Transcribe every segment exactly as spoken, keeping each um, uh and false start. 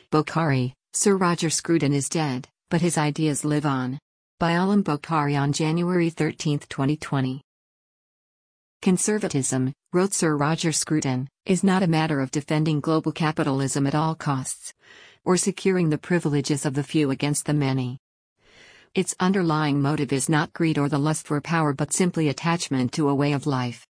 Bokhari, Sir Roger Scruton is dead, but his ideas live on. By Alam Bokhari on January thirteenth twenty twenty. Conservatism, wrote Sir Roger Scruton, is not a matter of defending global capitalism at all costs, or securing the privileges of the few against the many. Its underlying motive is not greed or the lust for power but simply attachment to a way of life.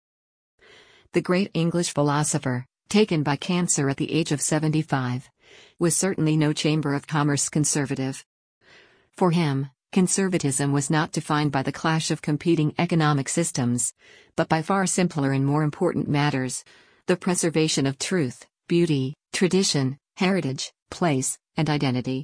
The great English philosopher, taken by cancer at the age of seventy-five, was certainly no Chamber of Commerce conservative. For him, conservatism was not defined by the clash of competing economic systems, but by far simpler and more important matters: the preservation of truth, beauty, tradition, heritage, place, and identity.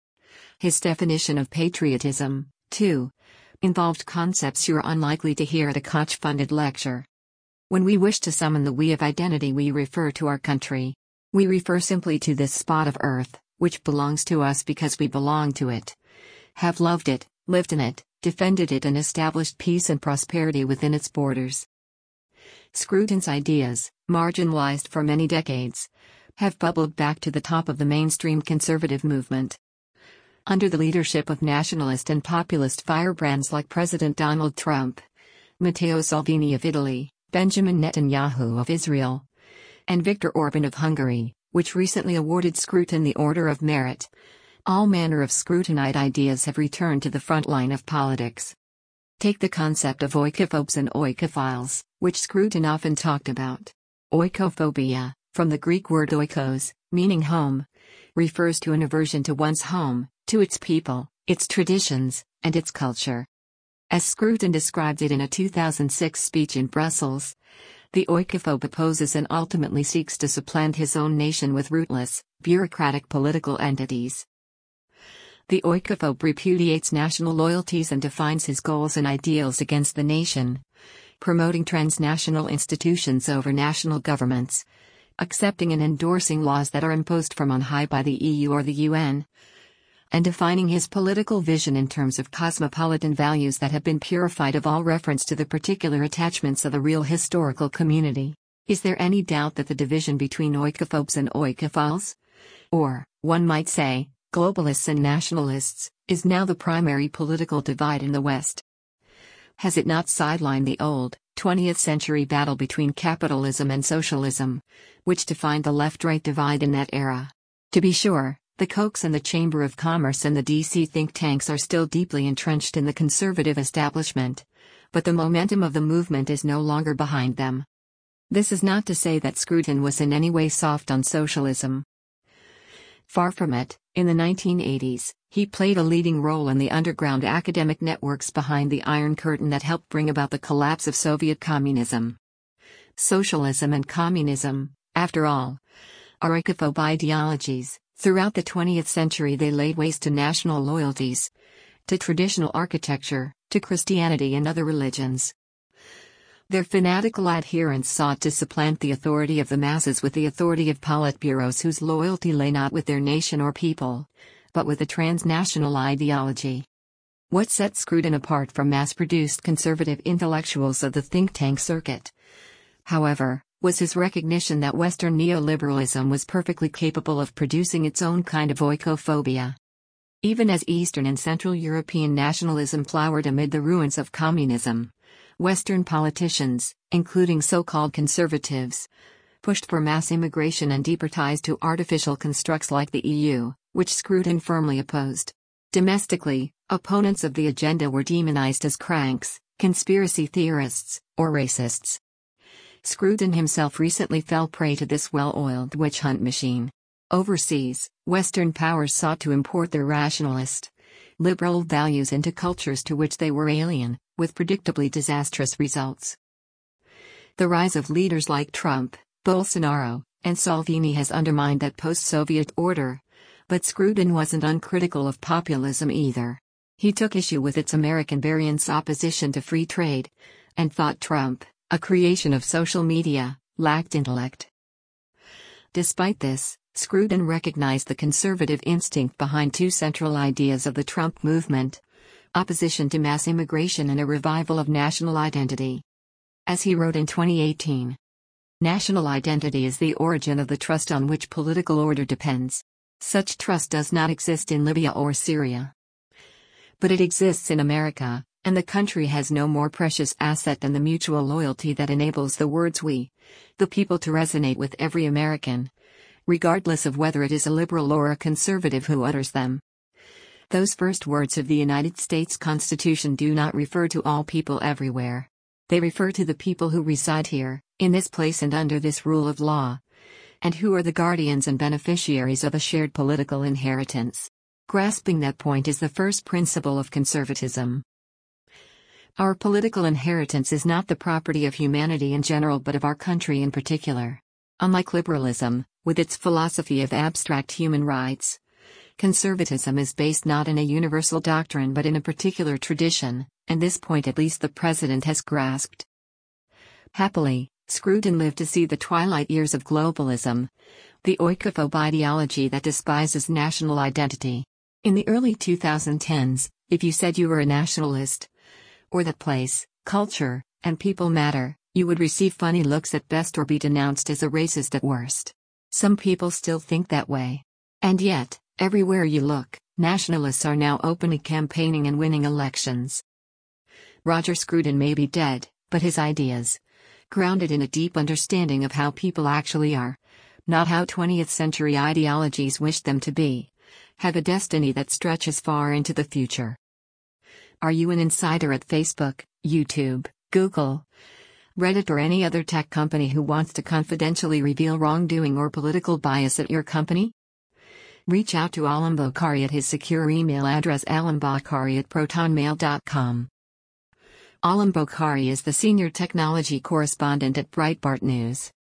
His definition of patriotism, too, involved concepts you're unlikely to hear at a Koch-funded lecture. When we wish to summon the we of identity, we refer to our country. We refer simply to this spot of earth, which belongs to us because we belong to it, have loved it, lived in it, defended it, and established peace and prosperity within its borders. Scruton's ideas, marginalized for many decades, have bubbled back to the top of the mainstream conservative movement. Under the leadership of nationalist and populist firebrands like President Donald Trump, Matteo Salvini of Italy, Benjamin Netanyahu of Israel, and Viktor Orban of Hungary, which recently awarded Scruton the Order of Merit, all manner of Scrutonite ideas have returned to the front line of politics. Take the concept of oikophobes and oikophiles, which Scruton often talked about. Oikophobia, from the Greek word oikos, meaning home, refers to an aversion to one's home, to its people, its traditions, and its culture. As Scruton described it in a two thousand six speech in Brussels, the oikophobe opposes and ultimately seeks to supplant his own nation with rootless, bureaucratic political entities. The oikophobe repudiates national loyalties and defines his goals and ideals against the nation, promoting transnational institutions over national governments, accepting and endorsing laws that are imposed from on high by the E U or the U N, and defining his political vision in terms of cosmopolitan values that have been purified of all reference to the particular attachments of the real historical community. Is there any doubt that the division between oikophobes and oikophiles, or, one might say, globalists and nationalists, is now the primary political divide in the West? Has it not sidelined the old, twentieth century battle between capitalism and socialism, which defined the left-right divide in that era? To be sure, the Kochs and the Chamber of Commerce and the D C think tanks are still deeply entrenched in the conservative establishment, but the momentum of the movement is no longer behind them. This is not to say that Scruton was in any way soft on socialism. Far from it. In the nineteen eighties, he played a leading role in the underground academic networks behind the Iron Curtain that helped bring about the collapse of Soviet communism. Socialism and communism, after all, are oikophobe ideologies. Throughout the twentieth century they laid waste to national loyalties, to traditional architecture, to Christianity and other religions. Their fanatical adherents sought to supplant the authority of the masses with the authority of politburos whose loyalty lay not with their nation or people, but with a transnational ideology. What set Scruton apart from mass-produced conservative intellectuals of the think tank circuit, however, was his recognition that Western neoliberalism was perfectly capable of producing its own kind of oikophobia. Even as Eastern and Central European nationalism flowered amid the ruins of communism, Western politicians, including so-called conservatives, pushed for mass immigration and deeper ties to artificial constructs like the E U, which Scruton firmly opposed. Domestically, opponents of the agenda were demonized as cranks, conspiracy theorists, or racists. Scruton himself recently fell prey to this well-oiled witch hunt machine. Overseas, Western powers sought to import their rationalist, liberal values into cultures to which they were alien, with predictably disastrous results. The rise of leaders like Trump, Bolsonaro, and Salvini has undermined that post-Soviet order, but Scruton wasn't uncritical of populism either. He took issue with its American variant's opposition to free trade, and thought Trump, a creation of social media, lacked intellect. Despite this, Scruton recognized the conservative instinct behind two central ideas of the Trump movement: opposition to mass immigration and a revival of national identity. As he wrote in twenty eighteen, "National identity is the origin of the trust on which political order depends. Such trust does not exist in Libya or Syria. But it exists in America, and the country has no more precious asset than the mutual loyalty that enables the words we, the people, to resonate with every American, regardless of whether it is a liberal or a conservative who utters them. Those first words of the United States Constitution do not refer to all people everywhere. They refer to the people who reside here, in this place and under this rule of law, and who are the guardians and beneficiaries of a shared political inheritance. Grasping that point is the first principle of conservatism. Our political inheritance is not the property of humanity in general but of our country in particular. Unlike liberalism, with its philosophy of abstract human rights, conservatism is based not in a universal doctrine but in a particular tradition, and this point at least the president has grasped. Happily, Scruton lived to see the twilight years of globalism, the oikophobe ideology that despises national identity. In the early twenty tens, if you said you were a nationalist, or that place, culture, and people matter, you would receive funny looks at best or be denounced as a racist at worst. Some people still think that way. And yet, everywhere you look, nationalists are now openly campaigning and winning elections. Roger Scruton may be dead, but his ideas, grounded in a deep understanding of how people actually are, not how twentieth century ideologies wish them to be, have a destiny that stretches far into the future. Are you an insider at Facebook, YouTube, Google, Reddit, or any other tech company who wants to confidentially reveal wrongdoing or political bias at your company? Reach out to Alam Bokhari at his secure email address alambokhari at protonmail dot com. Alam Bokhari is the senior technology correspondent at Breitbart News.